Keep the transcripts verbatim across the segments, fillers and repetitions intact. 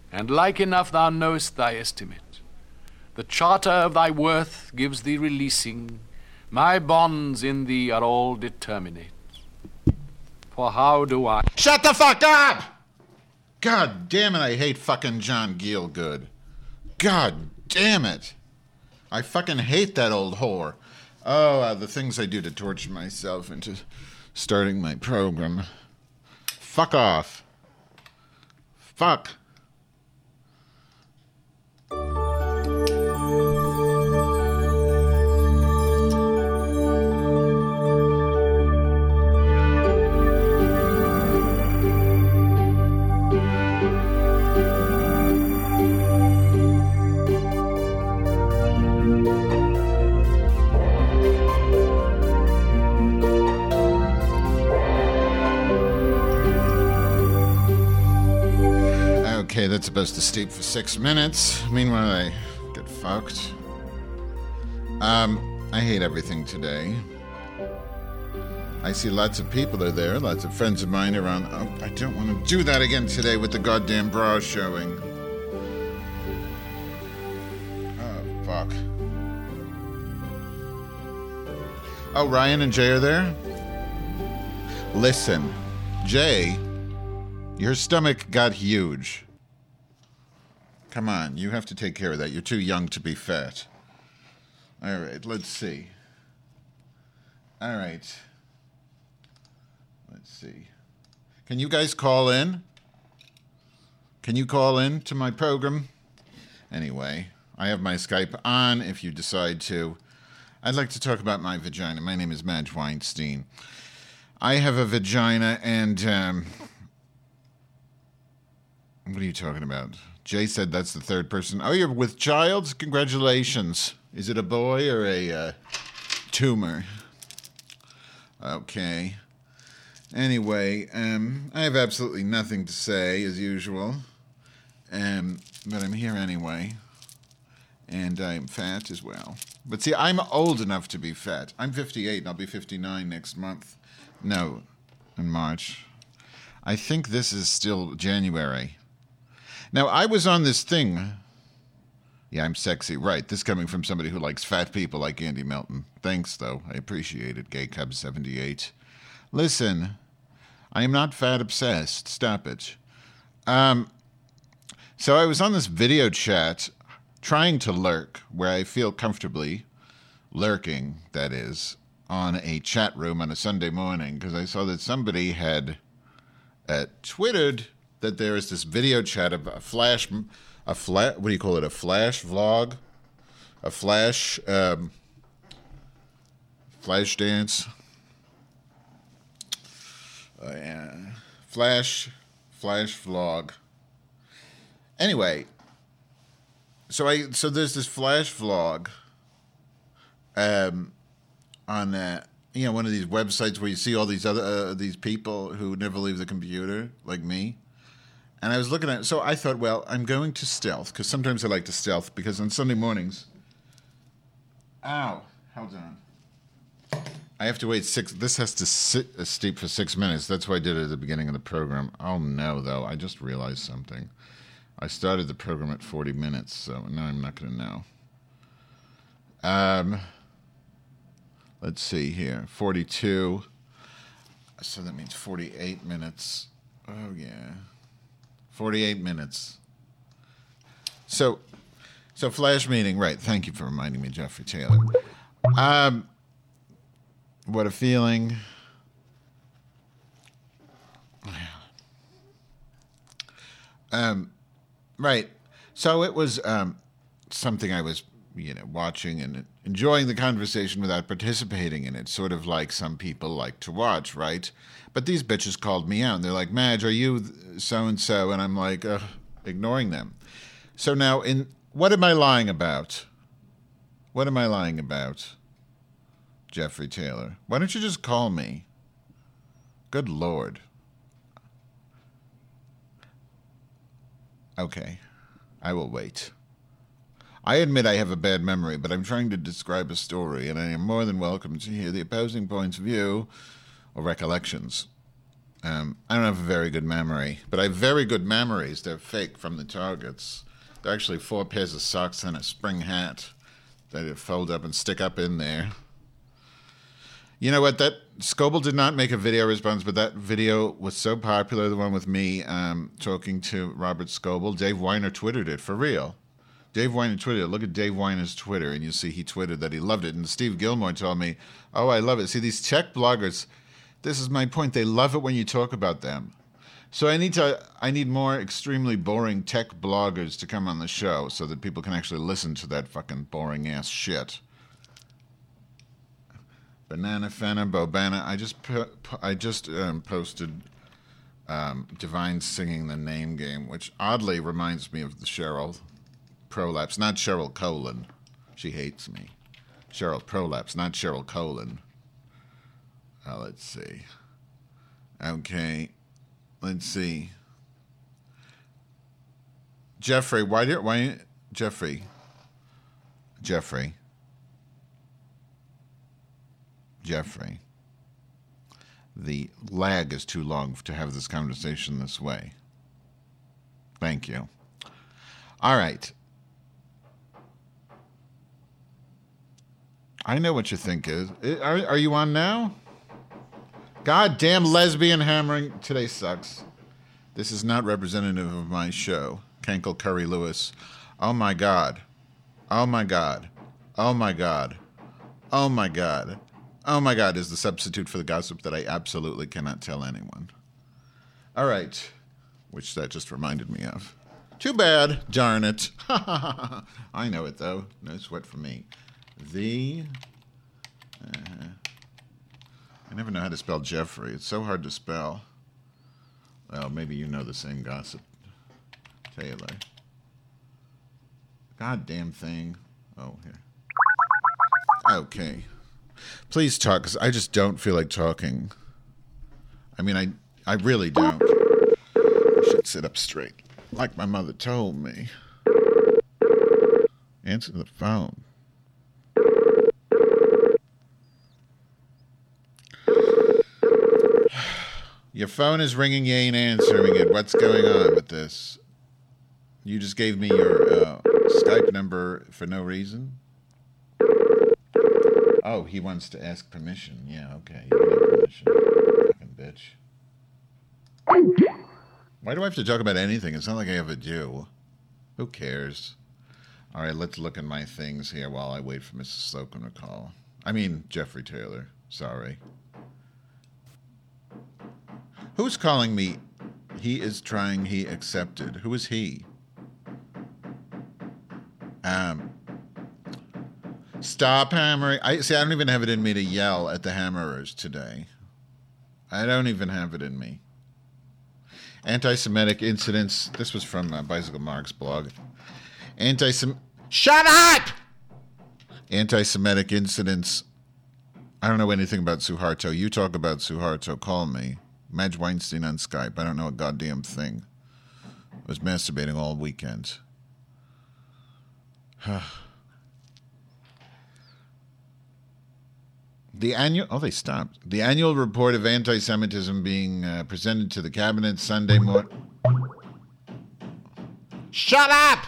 and like enough thou knowest thy estimate. The charter of thy worth gives thee releasing, my bonds in thee are all determinate. For how do I... Shut the fuck up! God damn it, I hate fucking John Gielgud. God damn it. I fucking hate that old whore. Oh, uh, the things I do to torture myself into starting my program. Fuck off. Fuck. Okay, that's supposed to steep for six minutes. Meanwhile, I get fucked. Um, I hate everything today. I see lots of people are there, lots of friends of mine are on. Oh, I don't want to do that again today with the goddamn bra showing. Oh, fuck. Oh, Ryan and Jay are there? Listen, Jay, your stomach got huge. Come on, you have to take care of that. You're too young to be fat. All right, let's see. All right. Let's see. Can you guys call in? Can you call in to my program? Anyway, I have my Skype on if you decide to. I'd like to talk about my vagina. My name is Madge Weinstein. I have a vagina and, um... what are you talking about? Jay said that's the third person. Oh, you're with child? Congratulations. Is it a boy or a uh, tumor? Okay. Anyway, um, I have absolutely nothing to say, as usual. Um, but I'm here anyway. And I'm fat as well. But see, I'm old enough to be fat. I'm fifty-eight and I'll be fifty-nine next month. No, in March. I think this is still January. Now, I was on this thing. Yeah, I'm sexy. Right. This coming from somebody who likes fat people like Andy Melton. Thanks, though. I appreciate it, Gay Cub seventy-eight. Listen, I am not fat obsessed. Stop it. Um, so I was on this video chat trying to lurk where I feel comfortably lurking, that is, on a chat room on a Sunday morning because I saw that somebody had uh, twittered that there is this video chat of a flash, a flat, what do you call it, a flash vlog? A flash, um, flash dance? Uh, yeah. Flash, flash vlog. Anyway, so I, so there's this flash vlog, um, on, uh, you know, one of these websites where you see all these other, uh, these people who never leave the computer, like me. And I was looking at it, so I thought, well, I'm going to stealth, because sometimes I like to stealth, because on Sunday mornings, ow, hold on. I have to wait six, this has to sit uh, steep for six minutes. That's why I did it at the beginning of the program. Oh, no, though, I just realized something. I started the program at forty minutes, so now I'm not going to know. Um, let's see here, forty-two, so that means forty-eight minutes. Oh, yeah. forty-eight minutes. So, so flash meeting, right. Thank you for reminding me, Jeffrey Taylor. Um, what a feeling. Um, right. So it was um, something I was, you know, watching and enjoying the conversation without participating in it, sort of like some people like to watch, right? But these bitches called me out, and they're like, Madge, are you so-and-so? And I'm like, ugh, ignoring them. So now, in what am I lying about? What am I lying about, Jeffrey Taylor? Why don't you just call me? Good Lord. Okay, I will wait. I admit I have a bad memory, but I'm trying to describe a story, and I am more than welcome to hear the opposing points of view or recollections. Um, I don't have a very good memory, but I have very good memories. They're fake from the targets. They're actually four pairs of socks and a spring hat that I fold up and stick up in there. You know what? That Scoble did not make a video response, but that video was so popular, the one with me um, talking to Robert Scoble. Dave Weiner twittered it, for real. Dave Weiner twittered it. Look at Dave Weiner's Twitter, and you see he twittered that he loved it. And Steve Gilmore told me, oh, I love it. See, these tech bloggers, this is my point. They love it when you talk about them. So I need to. I need more extremely boring tech bloggers to come on the show so that people can actually listen to that fucking boring ass shit. Banana Fenna, Bobana. I just I just um, posted um, Divine singing the name game, which oddly reminds me of the Cheryl Prolapse, not Cheryl Colon. She hates me. Cheryl Prolapse, not Cheryl Colon. Uh, let's see. Okay. Let's see. Jeffrey, why did why Jeffrey? Jeffrey. Jeffrey. The lag is too long to have this conversation this way. Thank you. All right. I know what you think is. Are, are you on now? Goddamn lesbian hammering. Today sucks. This is not representative of my show. Kenkel Curry Lewis. Oh my God. Oh my God. Oh my God. Oh my God. Oh my God is the substitute for the gossip that I absolutely cannot tell anyone. All right. Which that just reminded me of. Too bad. Darn it. I know it though. No sweat for me. The... Uh, I never know how to spell Jeffrey. It's so hard to spell. Well, maybe you know the same gossip. Taylor. Goddamn thing. Oh, here. Okay. Please talk, because I just don't feel like talking. I mean, I, I really don't. I should sit up straight, like my mother told me. Answer the phone. Your phone is ringing, you ain't answering it. What's going on with this? You just gave me your uh, Skype number for no reason? Oh, he wants to ask permission. Yeah, okay. You need permission. Fucking bitch. Why do I have to talk about anything? It's not like I ever do. Who cares? All right, let's look at my things here while I wait for Missus Slocum to call. I mean, Jeffrey Taylor. Sorry. Who's calling me? He is trying, he accepted. Who is he? Um, stop hammering. I see, I don't even have it in me to yell at the hammerers today. I don't even have it in me. Anti-Semitic incidents. This was from uh, Bicycle Mark's blog. Anti-Sem... Shut up! Anti-Semitic incidents. I don't know anything about Suharto. You talk about Suharto. Call me. Madge Weinstein on Skype. I don't know a goddamn thing. I was masturbating all weekend. The annual... Oh, they stopped. The annual report of anti-Semitism being uh, presented to the cabinet Sunday morning... Shut up!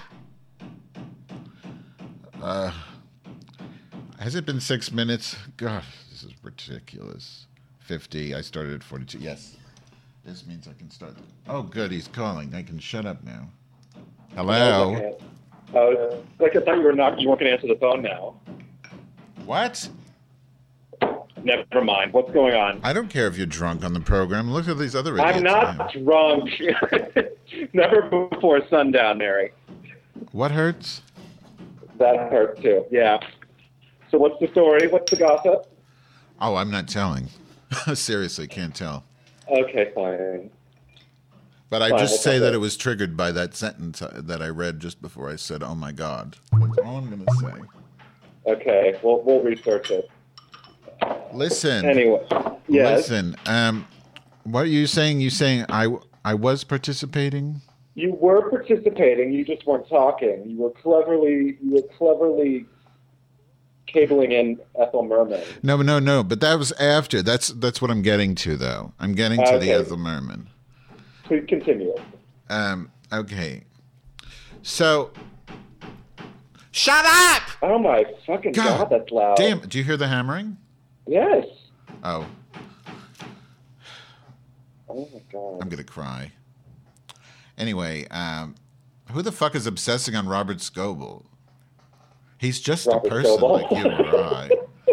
Uh, has it been six minutes? God, this is ridiculous. fifty. I started at forty-two. Yes. This means I can start. Oh, good. He's calling. I can shut up now. Hello? Okay. Uh, like I thought you were not, you weren't going to answer the phone now. What? Never mind. What's going on? I don't care if you're drunk on the program. Look at these other idiots. I'm not drunk. Never before sundown, Mary. What hurts? That hurts too. Yeah. So what's the story? What's the gossip? Oh, I'm not telling. Seriously, can't tell. Okay, fine. But I fine, just say okay. that it was triggered by that sentence that I read just before I said, oh my God. That's all I'm going to say. Okay, we'll, we'll research it. Listen. Anyway, yes. Listen, um, what are you saying? You saying I, I was participating? You were participating, you just weren't talking. You were cleverly, you were cleverly cabling in Ethel Merman. No, no, no. But that was after. That's that's what I'm getting to, though. I'm getting to Okay. the Ethel Merman. Please continue. Um. Okay. So. Shut up! Oh my fucking god, that's loud. Damn. Do you hear the hammering? Yes. Oh, Oh my god. I'm gonna cry. Anyway, um, who the fuck is obsessing on Robert Scoble? He's just Robert a person Scoble. like you or I.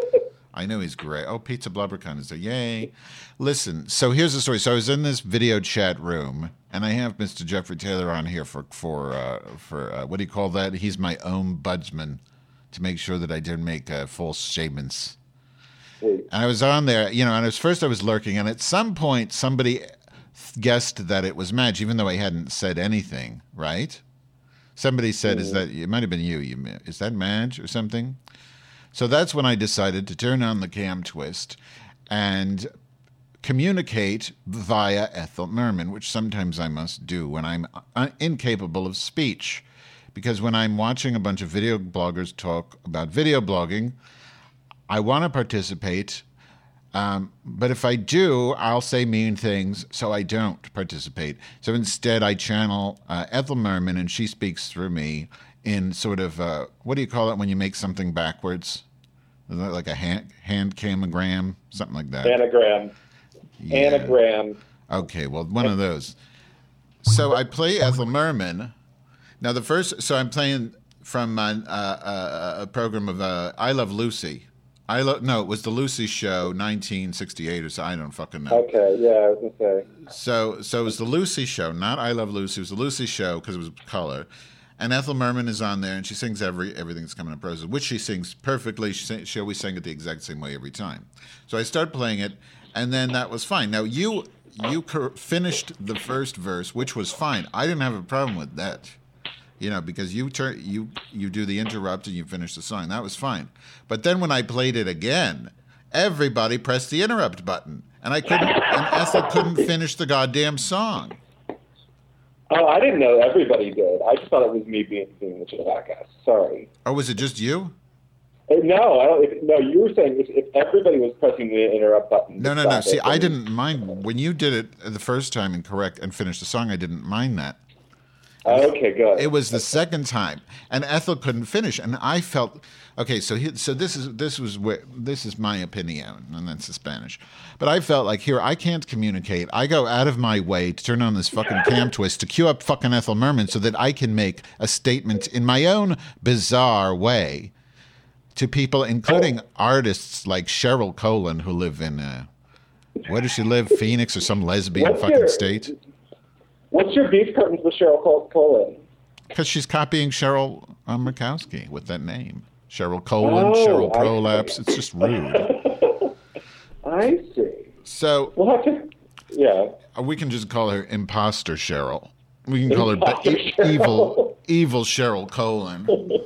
I know he's great. Oh, Pizza Blubbercon is there. Yay. Listen, so here's the story. So I was in this video chat room, and I have Mister Jeffrey Taylor on here for, for, uh, for uh, what do you call that? He's my ombudsman to make sure that I didn't make uh, false statements. Sweet. And I was on there, you know, and at first I was lurking, and at some point somebody guessed that it was Madge, even though I hadn't said anything, right? Somebody said, is that, it might have been you, you, is that Madge or something? So that's when I decided to turn on the cam twist and communicate via Ethel Merman, which sometimes I must do when I'm uh, incapable of speech. Because when I'm watching a bunch of video bloggers talk about video blogging, I want to participate, um, but if I do, I'll say mean things, so I don't participate. So instead, I channel uh, Ethel Merman, and she speaks through me in sort of, uh, what do you call it when you make something backwards? Is that like a hand, hand camogram, something like that? Anagram. Yeah. Anagram. Okay, well, one of those. So I play Ethel Merman. Now, the first, so I'm playing from uh, uh, a program of uh, I Love Lucy. I lo- no, it was the Lucy Show, nineteen sixty-eight or so. I don't fucking know. Okay, yeah, I was going to say. So, so it was the Lucy Show, not I Love Lucy. It was the Lucy Show because it was color. And Ethel Merman is on there, and she sings every everything that's coming up roses, which she sings perfectly. She, sing, she always sang it the exact same way every time. So I start playing it, and then that was fine. Now you you cur- finished the first verse, which was fine. I didn't have a problem with that. You know, because you tur- you you do the interrupt and you finish the song. That was fine. But then when I played it again, everybody pressed the interrupt button, and I couldn't. And Ethel couldn't finish the goddamn song. Oh, I didn't know everybody did. I just thought it was me being, being the jackass. Sorry. Oh, was it just you? Uh, No, I don't. If, no, you were saying if, if everybody was pressing the interrupt button. No, to no, no. stop See, it, I then- didn't mind when you did it the first time and correct and finished the song. I didn't mind that. Okay, good. It was the second time, and Ethel couldn't finish, and I felt okay. So, he, so this is this was where this is my opinion, and that's the Spanish. But I felt like here I can't communicate. I go out of my way to turn on this fucking cam twist to cue up fucking Ethel Merman so that I can make a statement in my own bizarre way to people, including artists like Cheryl Colin, who live in uh, where does she live? Phoenix or some lesbian What's fucking your- state. What's your beef curtains with Cheryl Col- Colin? Because she's copying Cheryl uh, Murkowski with that name. Cheryl Colon, Oh, Cheryl I Prolapse. see. It's just rude. I see. So We'll have to. Yeah. uh, we can just call her Imposter Cheryl. We can call her Imposter be- Cheryl. evil, evil Cheryl Colon.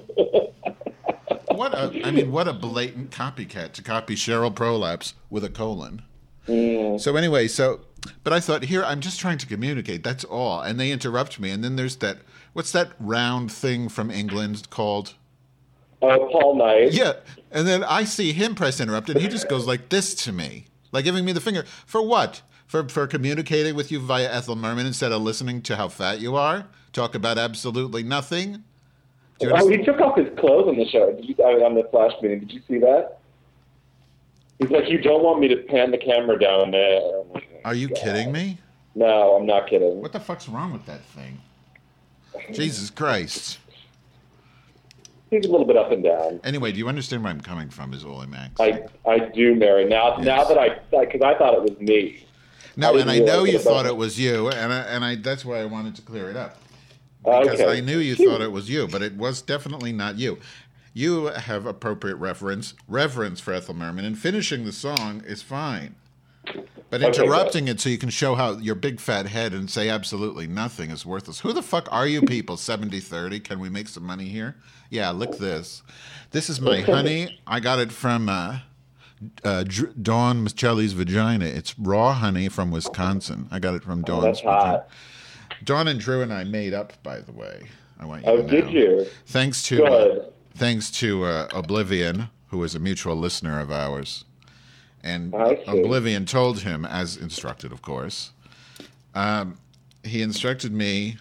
What a, I mean, what a blatant copycat to copy Cheryl Prolapse with a colon. Mm. So anyway, so, but I thought, here, I'm just trying to communicate, that's all. And they interrupt me. And then there's that, what's that round thing from England called? Uh, Paul Knight. Yeah. And then I see him press interrupt, and he just goes like this to me, like giving me the finger. For what? For, for communicating with you via Ethel Merman instead of listening to how fat you are? Talk about absolutely nothing? Do you Oh, understand? he took off his clothes on the show. Did you, I mean, on the flash meeting? Did you see that? He's like, you don't want me to pan the camera down there. Oh my Are you God. kidding me? No, I'm not kidding. What the fuck's wrong with that thing? Jesus Christ. He's a little bit up and down. Anyway, do you understand where I'm coming from is all I'm asking. I I do, Mary. Now Yes. now that I because I thought it was me. No, I and I didn't know realize you it thought about- it was you, and I, and I that's why I wanted to clear it up. Because Okay. I knew you Phew. thought it was you, but it was definitely not you. You have appropriate reference, reverence for Ethel Merman, and finishing the song is fine. But Okay, interrupting it so you can show how your big fat head and say absolutely nothing is worthless. Who the fuck are you people, seventy thirty? Can we make some money here? Yeah, lick this. This is my honey. I got it from uh, uh, Dr- Dawn Michelli's vagina. It's raw honey from Wisconsin. I got it from Dawn's That's vagina. hot. Dawn and Drew and I made up, by the way. I want you Oh, to know. did you? Thanks to uh, Good. thanks to uh, Oblivion, who was a mutual listener of ours. And I see. Oblivion told him, as instructed, of course. Um, he instructed me.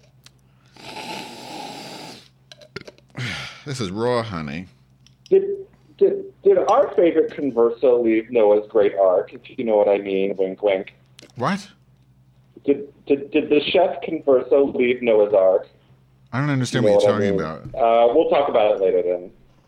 This is raw honey. Did, did, did our favorite converso leave Noah's Great Ark, if you know what I mean? Wink, wink. What? Did, did, did the chef converso leave Noah's Ark? I don't understand You know what you're what I talking mean? about. Uh, we'll talk about it later then.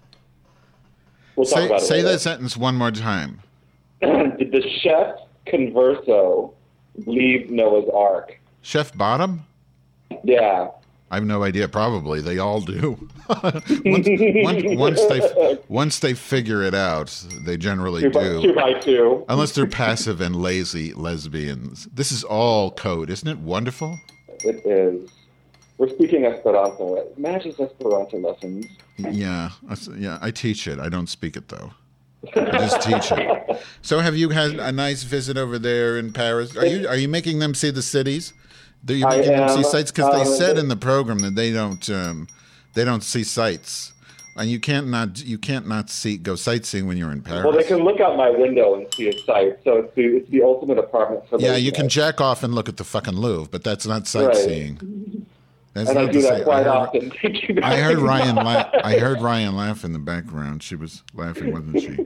We'll talk Say, about it say later. that sentence one more time. Did the chef converso leave Noah's Ark? Chef Bottom? Yeah. I have no idea. Probably they all do. once, once, once they once they figure it out, they generally Two by, do. two by two. Unless they're passive and lazy lesbians. This is all code, isn't it wonderful? It is. We're speaking Esperanto. Matches Esperanto lessons. Yeah, that's- yeah. I teach it. I don't speak it though. I just teach it. So, have you had a nice visit over there in Paris? Are you are you making them see the cities? Are you I making them see am, sites? Because they um, said in the program that they don't um, they don't see sites, and you can't not you can't not see go sightseeing when you're in Paris. Well, they can look out my window and see a site, so it's the, it's the ultimate apartment for yeah, those you can guys. jack off and look at the fucking Louvre, but that's not sightseeing. That's And I not do to that say- quite I heard, often. Thank you I very heard much. Ryan. La- I heard Ryan laugh in the background. She was laughing, wasn't she?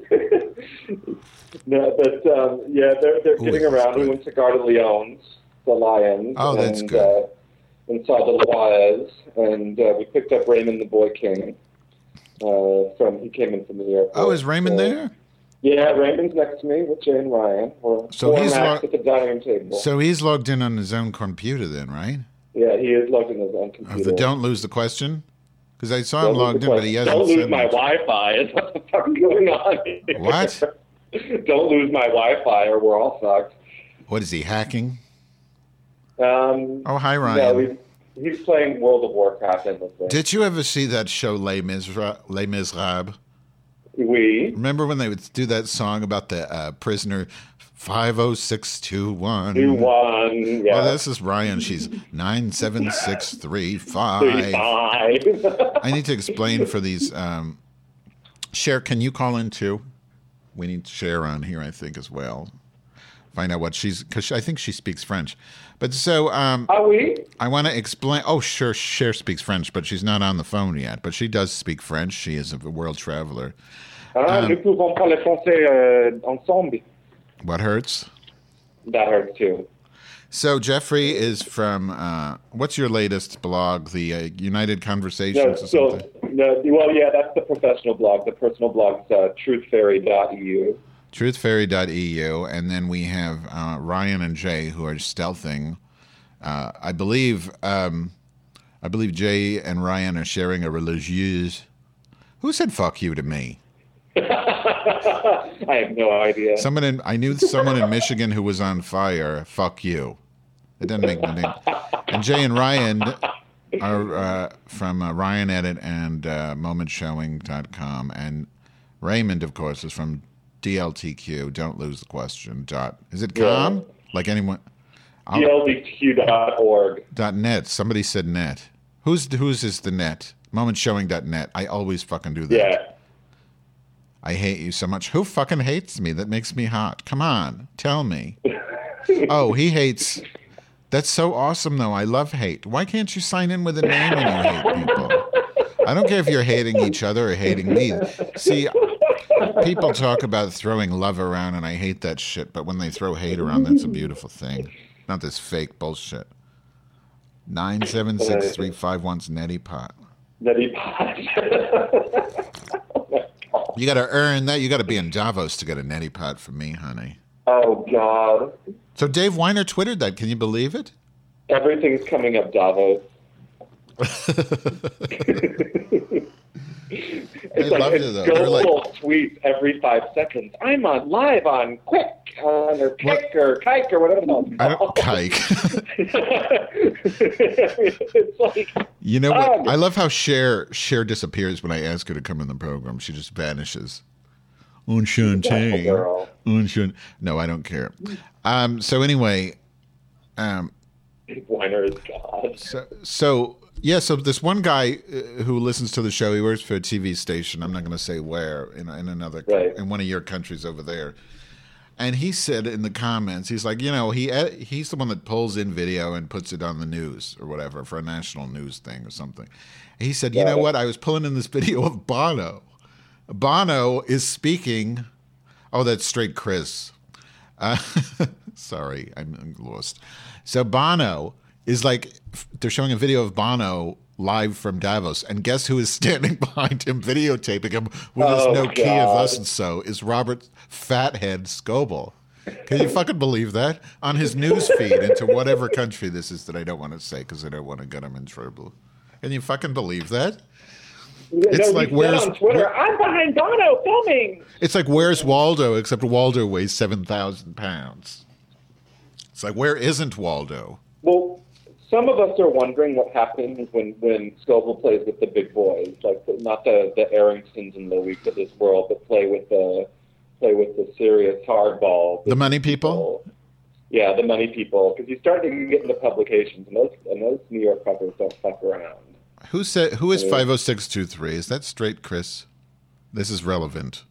No, but um, yeah, they're they're Ooh, getting that's around. We good. went to Garda Leone's, the Lions. Oh, that's and, good. Uh, and saw the Loirs, and uh, we picked up Raymond the Boy King. Uh, from he came in from the airport. Oh, is Raymond So- there? Yeah, Raymond's next to me with Jay and Ryan. We're So four he's Macs lo- at the dining room table. So he's logged in on his own computer then, right? yeah, he is logged in his own Of computer. the don't lose the question? Because I saw Don't him lose logged the in, but he question. hasn't Don't lose said my much. Wi-Fi. Is what the fuck going on here. What? Don't lose my Wi-Fi, or we're all fucked. What is he, hacking? Um, Oh, hi, no, Ryan. he's, he's playing World of Warcraft endlessly. Did you ever see that show Les, Misera- Les Miserables? we? Remember when they would do that song about the uh, prisoner five oh six two one? Two one. Yeah. Well, this is Ryan. She's nine seven six three five. Thirty-five. I need to explain for these. Um, Cher, can you call in too? We need Cher on here, I think, as well. Find out what she's, because I think she speaks French. But so um, Are we? I want to explain. Oh, sure, Cher speaks French, but she's not on the phone yet. But she does speak French. She is a world traveler. Ah, Um, nous pouvons parler français euh, ensemble. What hurts? That hurts too. So Jeffrey is from, uh, what's your latest blog? The uh, United No, Conversations or so, something? no, well, yeah, that's the professional blog. The personal blog's uh, truth fairy dot e u. truth fairy dot e u, and then we have uh, Ryan and Jay who are stealthing. Uh, I believe um, I believe Jay and Ryan are sharing a religieuse. Who said "fuck you" to me? I have no idea. Someone in I knew someone in Michigan who was on fire. Fuck you. It doesn't make no name. And Jay and Ryan are uh, from uh, Ryan Edit and uh, moment showing dot com, and Raymond, of course, is from D L T Q. Don't lose the question. Dot is it com? Yeah. Like anyone? D L D Q dot org. Dot net. Somebody said net. Who's whose is the net? moment showing dot net. I always fucking do that. Yeah. I hate you so much. Who fucking hates me? That makes me hot. Come on, tell me. Oh, he hates. That's so awesome, though. I love hate. Why can't you sign in with a name when you hate people? I don't care if you're hating each other or hating me. See, people talk about throwing love around, and I hate that shit. But when they throw hate around, that's a beautiful thing. Not this fake bullshit. Nine seven six three five one's neti pot. Neti pot. You got to earn that. You got to be in Davos to get a neti pot from me, honey. Oh, God. So Dave Weiner twittered that. Can you believe it? Everything's coming up Davos. They It's like loved it's it, though. They're like, Gullible tweets every five seconds. I'm on live on Quick on or Kick or Kike or whatever the hell it's I don't called. kike. It's like, You know what? Ugh. I love how Cher Cher disappears when I ask her to come in the program. She just vanishes. Enchanté. girl. Enchant- No, I don't care. Um, so anyway, um, Weiner is God. so, so Yeah, so this one guy uh, who listens to the show, he works for a T V station. I'm not going to say where, in, in another, Right. in one of your countries over there. And he said in the comments, he's like, you know, he ed- he's the one that pulls in video and puts it on the news or whatever for a national news thing or something. He said, you know what? I was pulling in this video of Bono. Bono is speaking. Oh, that's straight Chris. Uh, sorry, I'm lost. So Bono is like, they're showing a video of Bono live from Davos, and guess who is standing behind him, videotaping him with Oh, his Nokia God. thus and so, is Robert Fathead Scoble. Can you fucking believe that? On his news feed into whatever country this is that I don't want to say because I don't want to get him in trouble. Can you fucking believe that? It's no, like, he said where's- on Twitter, where- I'm behind Bono filming. It's like, where's Waldo? Except Waldo weighs seven thousand pounds. It's like, where isn't Waldo? Well, some of us are wondering what happens when, when Scoble plays with the big boys, like the, not the, the Arringtons and the Weeks of this world, but play with the play with the serious hardball. The money people? Yeah, the money people, because you start to get into publications, and those and those New York covers don't fuck around. Who said? Who is five oh six two three? Is that straight, Chris? This is relevant.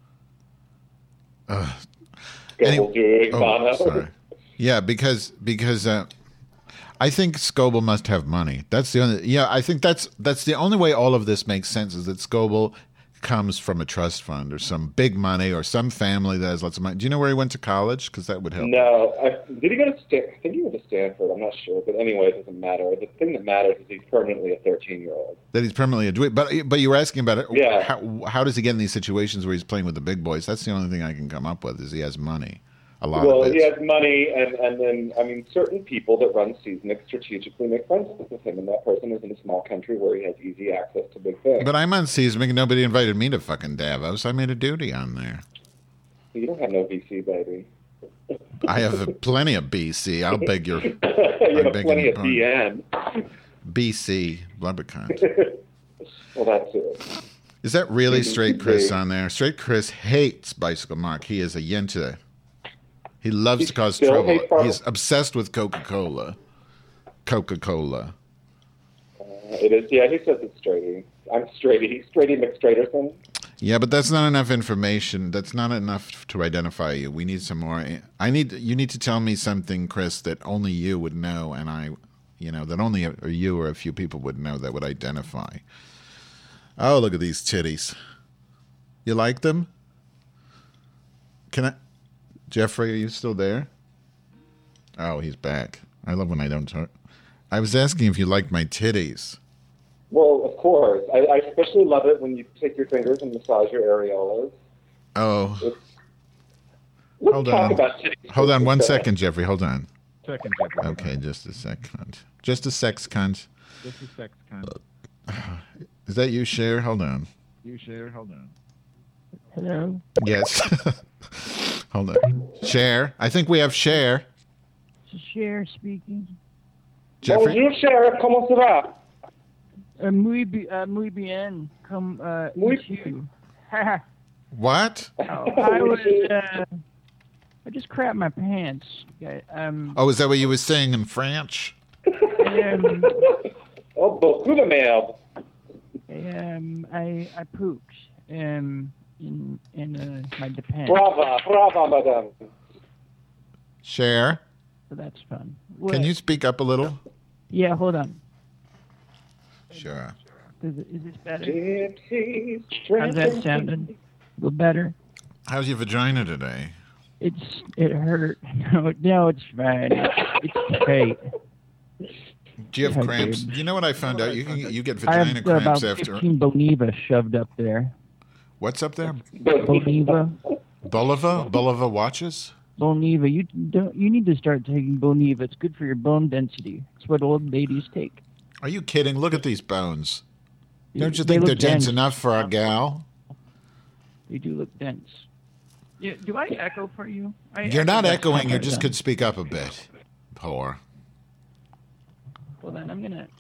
Ugh. Scoble Any- doing Oh, Bono. sorry. Yeah, because because uh, I think Scoble must have money. That's the only. Yeah, I think that's that's the only way all of this makes sense is that Scoble comes from a trust fund or some big money or some family that has lots of money. Do you know where he went to college? Because that would help. No, I, did he go to Stanford? I think he went to Stanford. I'm not sure, but anyway, it doesn't matter. The thing that matters is he's permanently a thirteen-year-old. That he's permanently a dweeb. But but you were asking about it. Yeah. How, how does he get in these situations where he's playing with the big boys? That's the only thing I can come up with is he has money. A lot Well, of it. he has money, and, and then, I mean, certain people that run Seismic strategically make friends with him, and that person is in a small country where he has easy access to big things. But I'm on Seismic and nobody invited me to fucking Davos. I made a duty on there. You don't have no V C, baby. I have plenty of B C. I'll beg your you I'm have begging plenty your of D N. B C Leprechaun. Well, that's it. Is that really Straight Chris B. on there? Straight Chris hates Bicycle Mark. He is a yenta. He loves He to cause still trouble. hates Barbara? He's obsessed with Coca-Cola. Coca-Cola. Uh, it is, yeah, he says it's Straighty. I'm Straighty. He's Straighty McStraighterson. Yeah, but that's not enough information. That's not enough to identify you. We need some more. I need you need to tell me something, Chris, that only you would know, and I, you know, that only or you or a few people would know that would identify. Oh, look at these titties. You like them? Can I, Jeffrey? Are you still there? Oh, he's back. I love when I don't talk. I was asking if you liked my titties. Well, of course. I, I especially love it when you take your fingers and massage your areolas. Oh, It's, let's Hold talk on. about titties. hold on one Okay. second, Jeffrey. Hold on. Second, Jeffrey. Okay, just a second. Just a sex cunt. Just a sex kind. Is that you, Cher? Hold on. You share. Hold on. Hello? Yes. Hold on. Cher. I think we have Cher. This is Cher speaking. Jeffrey. Bonjour, Sheriff. ¿Cómo se va? Uh, muy, bi- uh, muy bien. Come, uh, Muy- eat you. oh, What? I was, uh, I just crapped my pants. Okay, Um, Oh, is that what you were saying in French? um, Oh, beaucoup de merde. um, I, I pooped, um, in, in, uh, my depends. Brava, brava, madame. Cher. So that's fun. Can What? you speak up a little? Yeah, hold on. Sure. Is, it, is this better? Gypsies, How's that sounding? A little better? How's your vagina today? It's, it hurt. No, no, it's fine. It's great. Do you have Yeah, cramps? dude. You know what I found out? You can you get I vagina have about cramps after. fifteen Boniva shoved up there. What's up there? Boniva? Bulova? Bulova watches? Boniva. You don't. You need to start taking Boniva. It's good for your bone density. It's what old ladies take. Are you kidding? Look at these bones. Don't you They think they're look dense dense. enough for a gal? They do look dense. Yeah, do I echo for you? I You're not echo echoing. You sometimes. just could speak up a bit. Poor. Well, then I'm gonna.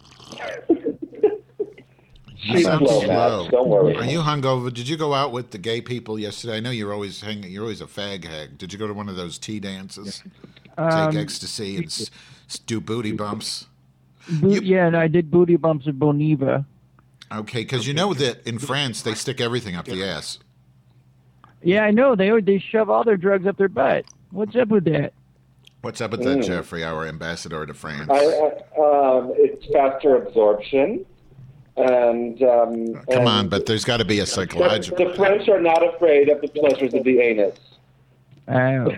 You She's sound slow, slow. Matt. Don't worry. Are you hungover? Did you go out with the gay people yesterday? I know you're always hanging. You're always a fag hag. Did you go to one of those tea dances? Um, Take ecstasy and s- s- do booty bumps. Bo- You- yeah, and I did booty bumps at Boniva. Okay, because you know that in France they stick everything up the ass. Yeah, I know. They they shove all their drugs up their butt. What's up with that? What's up with that, Mm. Jeffrey, our ambassador to France? I, I, um, it's faster absorption, and um, Come and on, but there's got to be a the, psychological. the French are not afraid of the pleasures of the anus. Oh.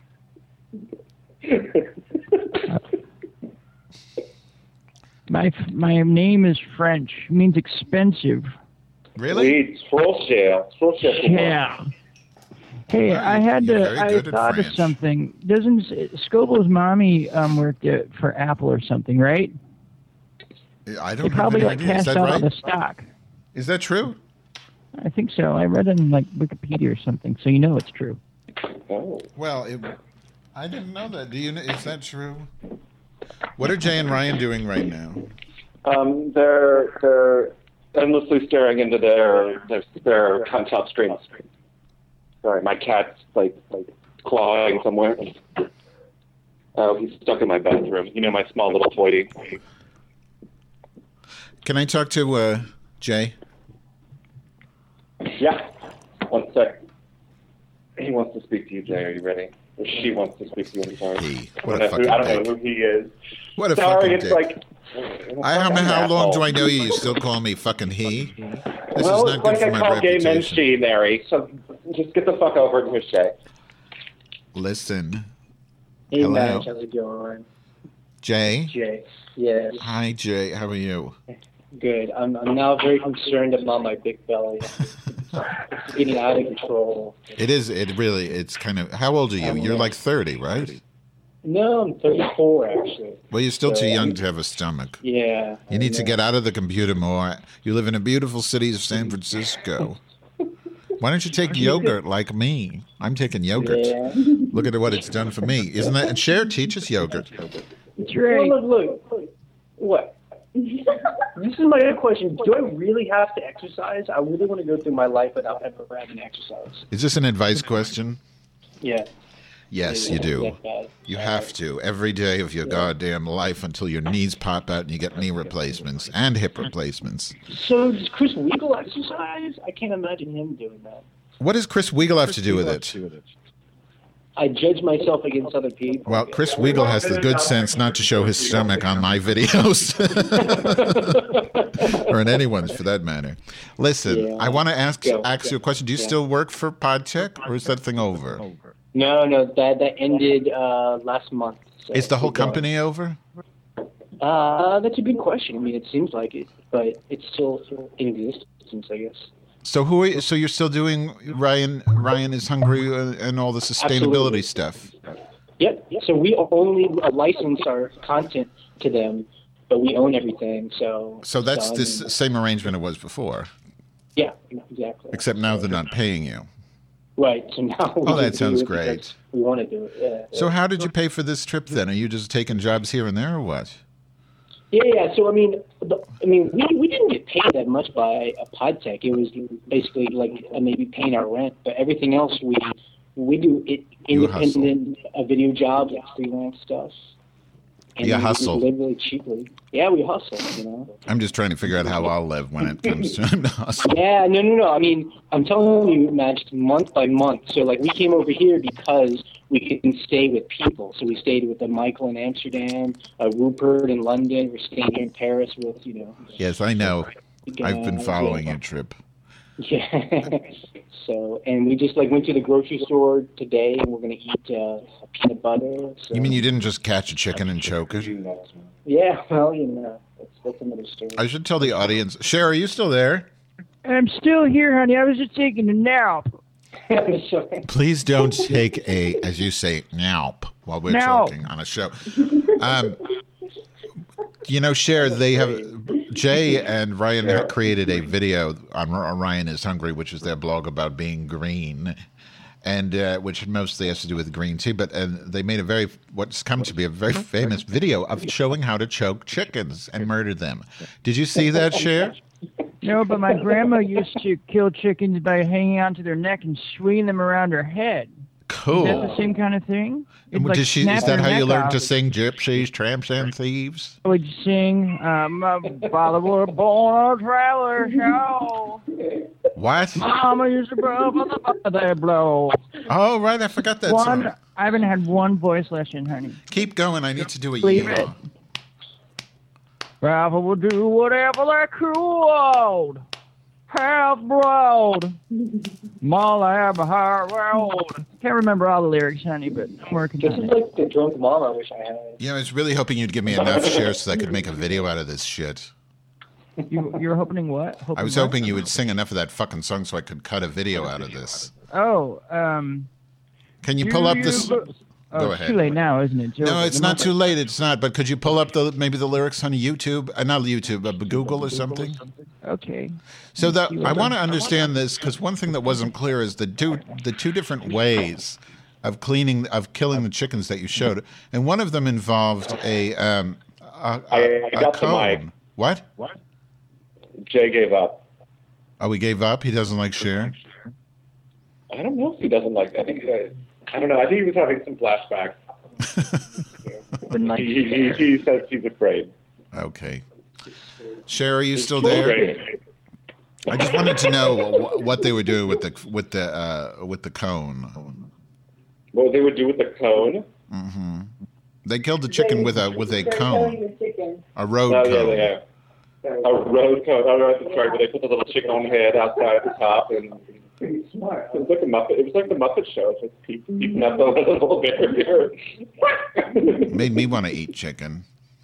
My my name is French. It means expensive. Really? Oui, trop cher, trop cher pour moi. Yeah. Hey, Wow, I had you're to. very I good at thought of French. something. Doesn't Scoble's mommy um, worked at, for Apple or something, right? I They don't have probably any like idea. Is cashed that out all the right? stock. Is that true? I think so. I read it in like Wikipedia or something, so you know it's true. Oh. Well, it, I didn't know that. Do you? Know, is that true? What are Jay and Ryan doing right now? Um, they're they're endlessly staring into their their, their touch screens. Sorry, my cat's like like clawing somewhere. Oh, he's stuck in my bathroom. You know, my small little toity. Can I talk to uh, Jay? Yeah. One sec. He wants to speak to you, Jay. Are you ready? Or she wants to speak to you. I'm sorry. He. I What don't, a know, fucking who, I don't know dick. who he is. What a Sorry, fucking it's dick. like. I don't know fucking how long asshole. do I know you. You still call me fucking he? This Well, is it's not good like for I my call gay men reputation. she, Mary. So just get the fuck over it and here's Jay. Listen, Hey, Hello. Madge, how's it going? Jay. Jay. Yes, Hi, Jay. How are you? good. I'm, I'm now very concerned about my big belly. It's getting out of control. It is. It really. It's kind of. How old are you? You're like thirty, right? No, I'm thirty-four, actually. Well, you're still too So, young um, to have a stomach. Yeah. You need to I get out of the computer more. You live in a beautiful city of San Francisco. Why don't you take yogurt like me? I'm taking know. yogurt. Yeah. Look at what it's done for me. Isn't that? And Cher teaches yogurt. That's right. Well, look, look. What? This is my other question. Do I really have to exercise? I really want to go through my life without ever having exercise. Is this an advice question? Yeah. Yes, Yeah, you do. that bad. You have to every day of your goddamn life until your knees pop out and you get knee replacements and hip replacements. So does Chris Weigel exercise? I can't imagine him doing that. What does Chris Weigel have to do with it? I judge myself against other people. Well, Chris Weigel has the good sense not to show his stomach on my videos. Or in anyone's for that matter. Listen, Yeah. I want to ask Go. ask you a question. Do you Yeah. still work for PodTech or is that thing over? No, no, that that ended uh, last month. So Is the whole keep going. company over? Uh, that's a good question. I mean, it seems like it, but it's still in existence, I guess. So who are you, so you're still doing Ryan Ryan is Hungry uh, and all the sustainability Absolutely. stuff. Yep. So we only license our content to them, but we own everything. So. So that's I mean, this same arrangement it was before, Yeah, exactly. except now they're not paying you. Right. So now. we Oh, that just do sounds it because great. We want to do it. Yeah. So yeah. how did you pay for this trip then? Are you just taking jobs here and there or what? Yeah, yeah. So I mean, the, I mean, we we didn't get paid that much by a PodTech. It was basically like uh, maybe paying our rent, but everything else we we do it You hustle. independent uh, video jobs, like freelance stuff. And You we- hustle. We live really cheaply. Yeah, we hustle. You know. I'm just trying to figure out how I'll live when it comes to time to hustle. Yeah, no, no, no. I mean, I'm telling you, Madge, month by month. So, like, we came over here because we can stay with people. So we stayed with the Michael in Amsterdam, uh, Rupert in London. We're staying here in Paris with, you know. Yes, I know. I've been guys. following Yeah. your trip. Yeah. So, and we just like went to the grocery store today, and we're gonna eat uh, peanut butter. So. You mean you didn't just catch a chicken and choke it? Yeah. Well, you know, that's, that's another story. I should tell the audience. Cher, are you still there? I'm still here, honey. I was just taking a nap. Sorry. Please don't take a, as you say, nap while we're No. talking on a show. Um, you know, Cher, they have Jay and Ryan have created a video on on Ryan is Hungry, which is their blog about being green, and uh, which mostly has to do with green tea. But and they made a very what's come to be a very famous video of showing how to choke chickens and murder them. Did you see that, Cher? No, but my grandma used to kill chickens by hanging onto their neck and swinging them around her head. Cool. Is that the same kind of thing? It's And like did she, snap is that your how you neck learned off. to sing gypsies, tramps, and thieves? I would sing, um, my father was born a traveler show. What? Mama used to blow for the they blow. Oh, right. I forgot that One, song. I haven't had one voice lesson, honey. Keep going. I need to do a Leave yeehaw. Ralph will do whatever that cruel half broad. Mama have a heart road. Can't remember all the lyrics, honey, but I'm working This on is it. like the drunk mom I wish I had. Yeah, I was really hoping you'd give me enough shares so I could make a video out of this shit. You, you're hoping what? Hoping I was what? hoping you would sing enough of that fucking song so I could cut a video out of this. Oh, um. Can you pull up this? Oh, Go it's ahead. too late now, isn't it? No, it's not too late. It's not. But could you pull up the maybe the lyrics on YouTube? Uh, not YouTube, but Google or something. Okay. So that I want to understand this because one thing that wasn't clear is the two the two different ways of cleaning of killing the chickens that you showed, and one of them involved a um a, I- a, I got a the mic. cone. What? Jay gave up. Oh, he gave up. He doesn't like share. I don't know if he doesn't like. I think. Uh, I don't know. I think he was having some flashbacks. Been like- He, he, he says he's afraid. Okay. Cher, are you still He's there? afraid. I just wanted to know wh- what they were doing with the with the uh, with the cone. What they would do with the cone? hmm They killed the chicken with a with a cone, a road Oh, yeah, cone. yeah. A road cone. Oh, right, that's right. Where they put the little chicken on head outside the top, and it was like a Muppet. It was like the Muppet Show. It's just peep, peeping up over the little barrier. Made me want to eat chicken.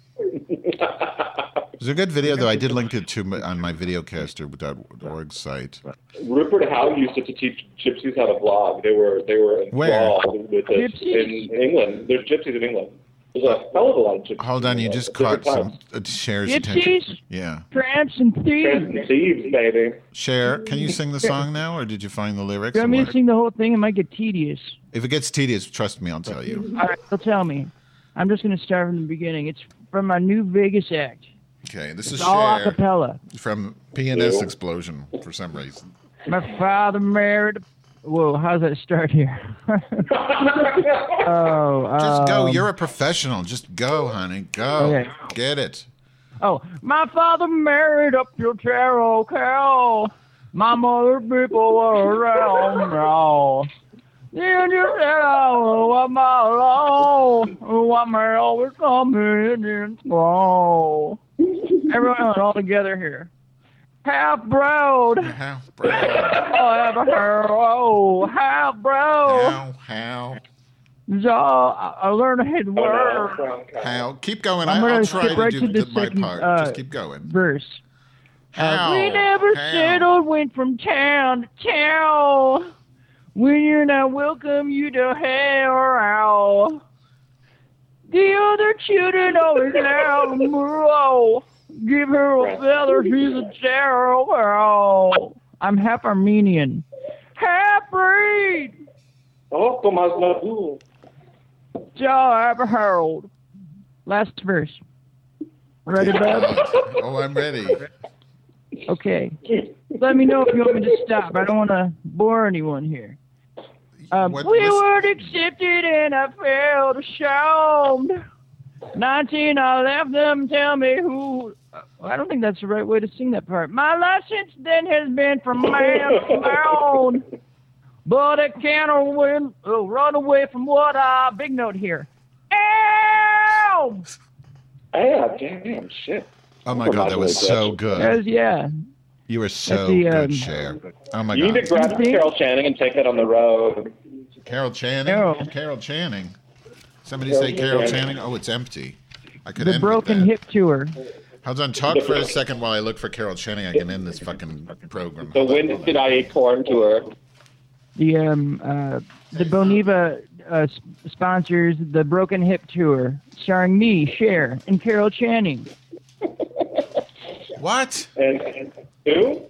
There's a good video though. I did link it to my, on my videocaster dot org site. Rupert Howe used it to teach gypsies how to vlog. They were they were Where? enthralled with it Gypsies? in England. There's gypsies in England. There's a hell of a lot of gypsies. Hold on, you in just England. caught Different some uh, Cher's attention. Gypsies, Yeah, tramps, and times. thieves. And thieves, baby. Cher, can you sing the song now, or did you find the lyrics? You want or me to what? sing the whole thing? It might get tedious. If it gets tedious, trust me, I'll tell you. All right, so tell me. I'm just going to start from the beginning. It's from my new Vegas act. Okay, this is It's all a Cher cappella. from P N S Explosion for some reason. My father married. Whoa, how's that start here? oh, Just go. um, You're a professional. Just go, honey. Go. Okay. Get it. Oh, my father married up your tarot cow. My mother people were around now. Then you said, oh, what my Lord, what may always come in and slow. Everyone all together here. Half broad. How? Oh, have a hero. Half broad. How? How? So I I learned a hidden Oh, word. no. How? Keep going. I'm I, gonna I'll try skip to right do to the the, my second, part. uh, Just keep going. Verse. Uh, How? we never How? settled, went from town to town. When you're not welcome, you to hell. The other children always loud and roll. Give her a feather, she's a terror. I'm half Armenian. Half breed. Oh, Tomas Nadu. So half a herald. Last verse. Ready, bub? Oh, I'm ready. Okay. Let me know if you want me to stop. I don't want to bore anyone here. Um, What- we listen- weren't accepted and I felt ashamed. Nineteen, I left them. Tell me who. I don't think that's the right way to sing that part. My life since then has been from man to man, but I can't win, oh, run away from what I. Big note here. Ow! Yeah, damn, shit. Oh my God, that was so good. Yes, yeah. You were so the, good, um, Cher. Oh my You need to God. grab Carol Channing and take that on the road. Carol Channing. Carol. Carol Channing. Somebody say Carol Channing. Oh, it's empty. I could The end Broken with that. Hip Tour. Hold on, talk for a second while I look for Carol Channing. I can end this fucking program. The When Did I Eat Corn tour. The um uh the Boniva uh, s- sponsors the Broken Hip Tour, starring me, Cher, and Carol Channing. What? And, and who?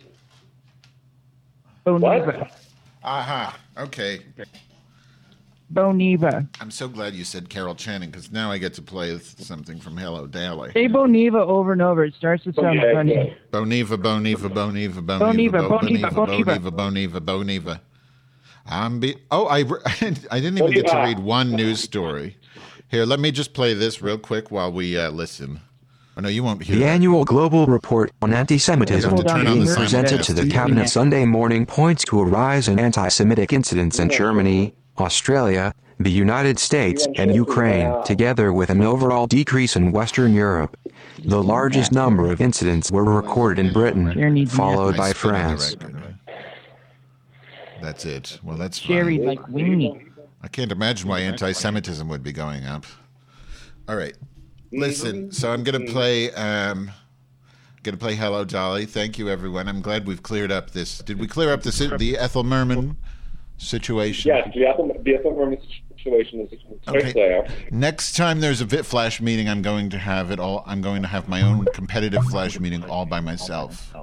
Boniva. Aha. Okay. Boniva. I'm so glad you said Carol Channing because now I get to play with something from Hello Dolly. Say Boniva over and over. It starts to sound Okay, funny. okay. Boniva, Boniva, Boniva, Boniva, Boniva, Boniva, Boniva, Boniva, Boniva, Boniva. I'm be- oh, I, re- I didn't even get to read one news story. Here, let me just play this real quick while we uh, listen. Oh, no, you won't hear The that. annual Global Report on Anti-Semitism You have to turn on being the presented simulcast. to the Cabinet Sunday morning points to a rise in anti-Semitic incidents in Germany, Australia, the United States, and Ukraine, together with an overall decrease in Western Europe. The largest number of incidents were recorded in Britain, followed I by spit on the France. record. That's it. Well, that's Sherry fine. like weenie. I can't imagine why anti-Semitism would be going up. All right. Listen, so I'm going to play um, going to play Hello, Dolly. Thank you, everyone. I'm glad we've cleared up this. Did we clear up the, si- the Ethel Merman situation? Yes, the Ethel, the Ethel Merman situation is right Okay. there. Next time there's a Vit Flash meeting, I'm going to have it all. I'm going to have my own competitive Flash meeting all by myself,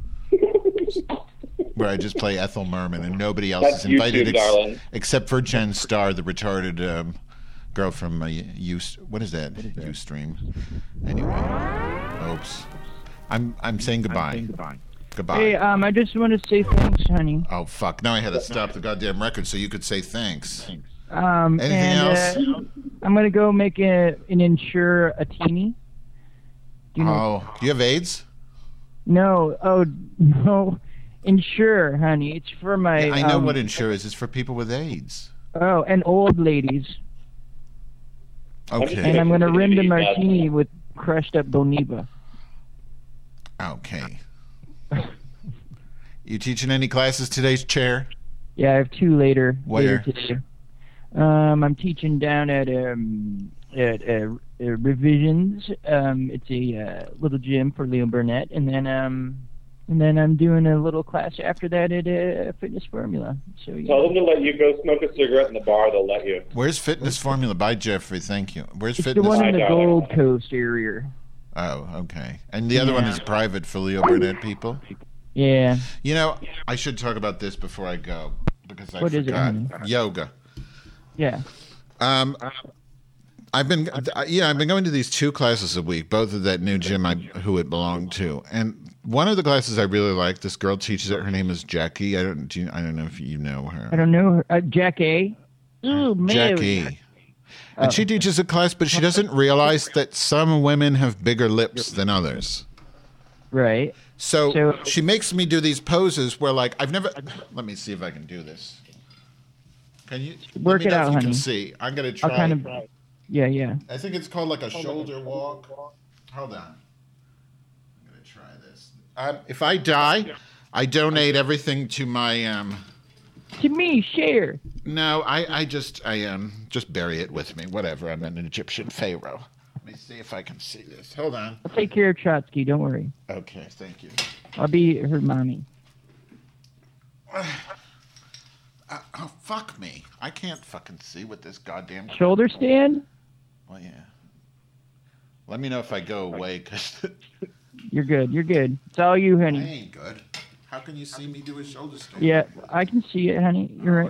where I just play Ethel Merman and nobody else That's is invited YouTube, darling. except for Jen Starr, the retarded um, girl from uh, U. What is that? Ustream. Anyway, oops. I'm I'm saying goodbye. Goodbye. Goodbye. Hey, um, I just want to say thanks, honey. Oh fuck! Now I had to stop the goddamn record so you could say thanks. Um, Anything and, else? Uh, I'm gonna go make a, an insure a teeny. Do you know? Oh, do you have AIDS? No, oh no, insure, honey. It's for my. I know um, what insure is. It's for people with AIDS. Oh, and old ladies. Okay. And I'm gonna rim the martini with crushed up Boniva. Okay. You teaching any classes today's chair? Yeah, I have two later. Where? Later today. Um, I'm teaching down at um at uh, uh, Revisions. Um, it's a uh, little gym for Leo Burnett, and then um and then I'm doing a little class after that at uh, Fitness Formula. So yeah. Tell them to let you go smoke a cigarette in the bar. They'll let you. Where's Fitness Formula? Bye, Jeffrey. Thank you. Where's It's the Fitness? one in the I know. Gold Coast area. Oh, okay. And the other one is private for Leo Burnett people. Yeah. You know, I should talk about this before I go because I What is it, forgot. honey? Yoga. Yeah. Um, I've been, yeah, I've been going to these two classes a week, both of that new gym I, who it belonged to, and one of the classes I really like. This girl teaches it. Her name is Jackie. I don't, do you, I don't know if you know her. I don't know. her- Uh, Jack A. Ooh, man. Jackie. And she teaches a class, but she doesn't realize that some women have bigger lips than others. Right. So, So- she makes me do these poses where, like, I've never. Let me see if I can do this. Can you let Work me it know if out, you honey. Can see. I'm gonna try. I'll kind of. Yeah, yeah. I think it's called like a shoulder walk. Hold on. I'm gonna try this. Um, if I die, I donate everything to my. Um, To me, share. no, I, I just I um just bury it with me. Whatever. I'm an Egyptian pharaoh. Let me see if I can see this. Hold on. I'll take care of Trotsky. Don't worry. Okay, thank you. I'll be her mommy. Uh, oh fuck me! I can't fucking see with this goddamn. Shoulder stand? Well, yeah. Let me know if I go away, cause You're good. You're good. It's all you, I honey. ain't good. How can you see me do a shoulder stand? Yeah, I can see it, honey. You're right.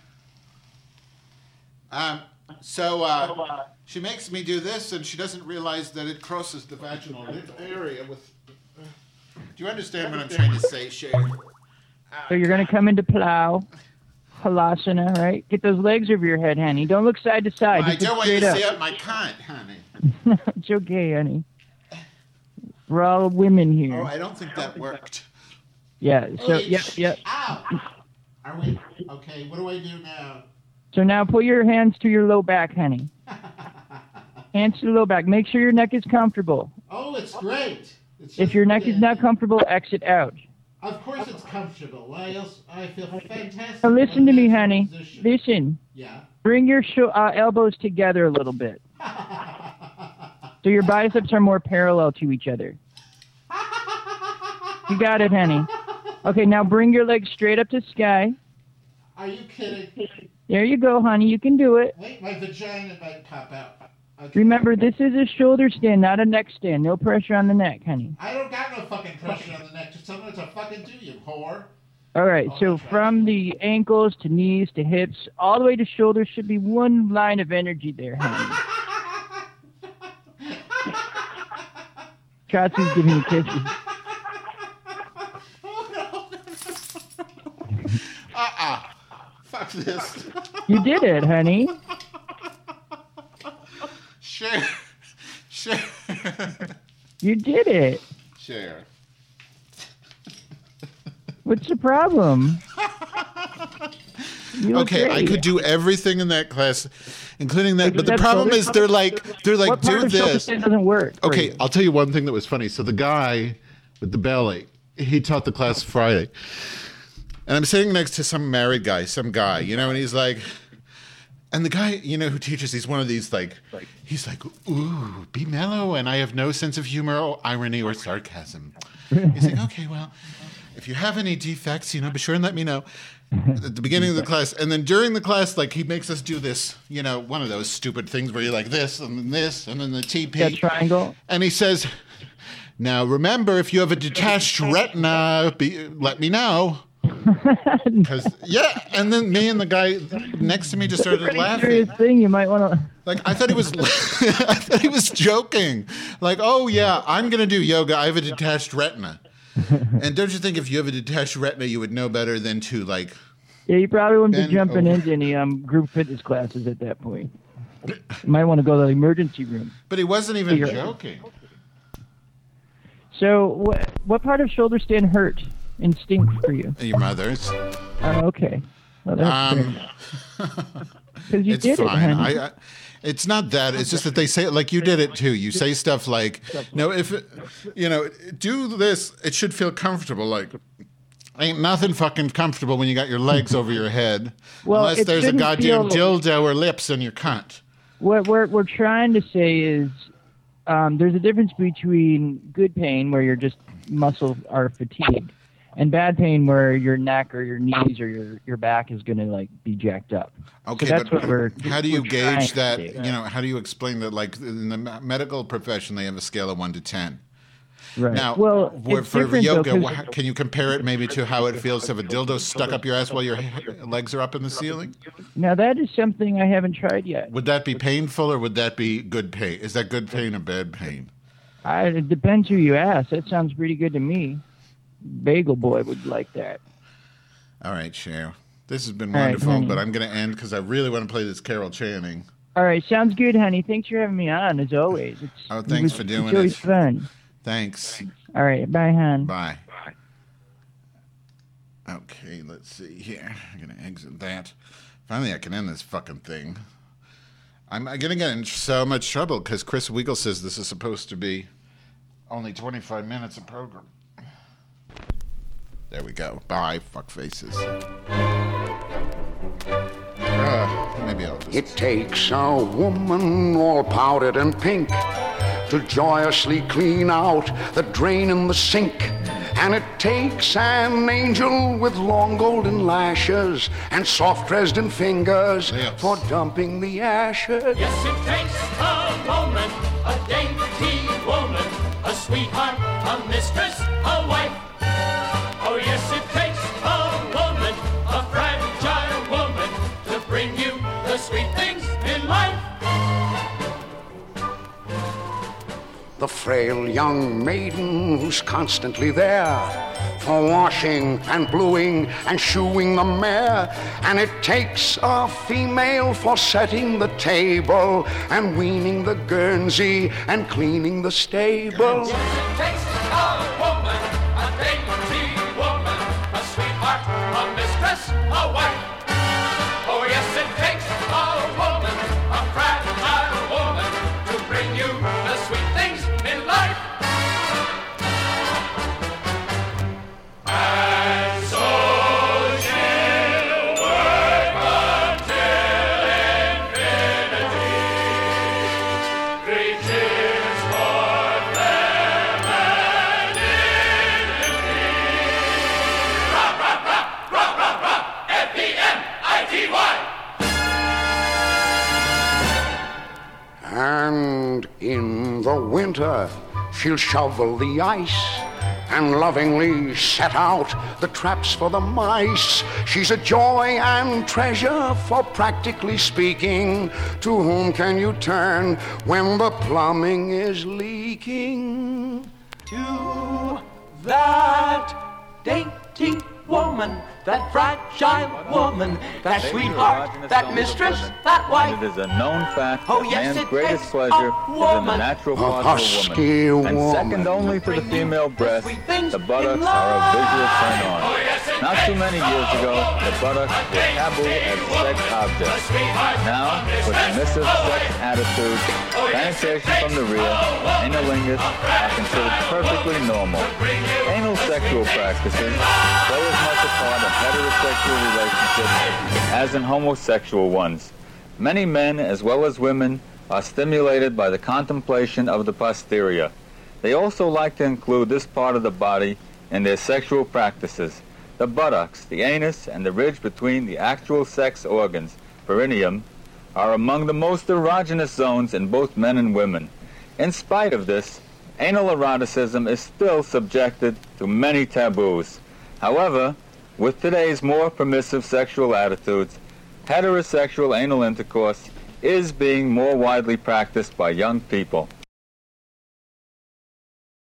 Um. So uh, she makes me do this, and she doesn't realize that it crosses the vaginal lip area. With. Uh, do you understand what I'm trying to say, Shay? So you're gonna come into plow, halasana, right? Get those legs over your head, honey. Don't look side to side. I Just look don't want you straight to up. see up my cunt, honey. It's okay, honey. We're all women here. Oh, I don't think that worked. Yeah. So Hey, yep, shh, yep. Ow! Are we okay? What do I do now? So now put your hands to your low back, honey. Hands to the low back. Make sure your neck is comfortable. Oh, it's great. It's If just your neck is not dandy. comfortable, exit out. Of course it's comfortable. Why else? I feel fantastic. Now listen to me, in that honey. position. Listen. Yeah. Bring your sho- uh, elbows together a little bit. So your biceps are more parallel to each other. You got it, honey. Okay, now bring your legs straight up to the sky. Are you kidding? There you go, honey. You can do it. Wait, my vagina might pop out. Okay. Remember, this is a shoulder stand, not a neck stand. No pressure on the neck, honey. I don't got no fucking pressure on the neck. Just tell me what to fucking do, you whore. All right, so from the ankles to knees to hips, all the way to shoulders should be one line of energy there, honey. Trotsky's giving you kisses. Uh-uh. Fuck this. You did it, honey. Share. Share. You did it. Share. What's the problem? You look Okay, I great. could do everything in that class, including that. But the That problem shoulder is, they're like, they're like, what part do of shoulder this. stand doesn't work. for Okay, you? I'll tell you one thing that was funny. So the guy with the belly, he taught the class Friday, and I'm sitting next to some married guy, some guy, you know, and he's like, and the guy, you know, who teaches, he's one of these like, he's like, ooh, be mellow, and I have no sense of humor, or irony, or sarcasm. He's like, okay, well, if you have any defects, you know, be sure and let me know. At the beginning of the class, and then during the class, like, he makes us do this, you know, one of those stupid things where you're like this, and then this, and then the T P. That triangle. And he says, now remember, if you have a detached retina, be, let me know. Because, yeah, and then me and the guy next to me just started Pretty laughing. serious thing. You might want to. Like, I thought he was, I thought he was joking. Like, oh yeah, I'm gonna do yoga. I have a detached retina. And don't you think if you have a detached retina, you would know better than to, like... Yeah, you probably wouldn't bend be jumping over. into any um, group fitness classes at that point. You might want to go to the emergency room. But he wasn't even Figure- joking. So, what what part of shoulder stand hurt and stink for you? Your mother's. Oh, okay. Well, that's Um, because you it's did fine. it, honey. I, I, it's not that. It's just that they say it like you did it too. You say stuff like, "No, if it, you know, do this, it should feel comfortable." Like, ain't nothing fucking comfortable when you got your legs over your head, Well, unless it there's a shouldn't goddamn feel- dildo or lips in your cunt. What we're we're trying to say is um, there's a difference between good pain where your just muscles are fatigued, and bad pain where your neck or your knees or your, your back is going to like be jacked up. Okay, so that's but what we're. how do you we're trying gauge to that? say. You know, how do you explain that? Like in the me- medical profession, they have a scale of one to ten. Right. Now, well, wh- it's for different, yoga, though, 'cause- wh- can you compare it maybe to how it feels to have a dildo stuck up your ass while your he- legs are up in the ceiling? now that is something I haven't tried yet. Would that be painful or would that be good pain? Is that good pain or bad pain? I, it depends who you ask. That sounds pretty good to me. Bagel Boy would like that. All right, Cher. This has been All right, wonderful, honey. but I'm going to end because I really want to play this Carol Channing. All right, sounds good, honey. Thanks for having me on, as always. It's, Oh, it thanks was- for doing it's always it. fun. Thanks. All right, bye, hon. Bye. Okay, let's see here. I'm going to exit that. Finally, I can end this fucking thing. I'm going to get in so much trouble because Chris Weigel says this is supposed to be only twenty-five minutes of program. There we go. Bye, fuck faces. Uh, maybe I'll just... It takes a woman all powdered and pink to joyously clean out the drain in the sink. And it takes an angel with long golden lashes and soft Dresden fingers Yes. for dumping the ashes. Yes, it takes a woman, a dainty woman, a sweetheart, a mistress, a wife. Oh, yes, it takes a woman, a fragile woman, to bring you the sweet things in life. The frail young maiden who's constantly there for washing and bluing and shoeing the mare. And it takes a female for setting the table and weaning the Guernsey and cleaning the stable. Yes, it takes a woman, a dainty woman, a sweetheart, a mistress, a wife. Oh, yes, it takes a woman, a fragile woman, to bring you the sweet things in life. And so she'll work until infinity. Three cheers for them and infinity. Rock, rock, rock, rock, rock, rock, F E M I T Y. And in the winter, she'll shovel the ice and lovingly set out the traps for the mice. She's a joy and treasure, for practically speaking, to whom can you turn when the plumbing is leaking? To that dainty woman that fragile woman, that sweetheart, that mistress, that wife. It is a known fact Oh, that yes, man's it pleasure takes is a in the woman. natural A part of a husky woman. And woman. second only to the female breast, things the buttocks in are a love. visual turn on. Oh, yes, it Not too many years ago, the buttocks were taboo as sex objects. Now, with submissive sex attitudes, penetration from the rear, analingus are considered perfectly normal. Anal sexual practices play as much a part in heterosexual relationships as in homosexual ones. Many men, as well as women, are stimulated by the contemplation of the posterior. They also like to include this part of the body in their sexual practices. The buttocks, the anus, and the ridge between the actual sex organs, perineum, are among the most erogenous zones in both men and women. In spite of this, anal eroticism is still subjected to many taboos. However, with today's more permissive sexual attitudes, heterosexual anal intercourse is being more widely practiced by young people.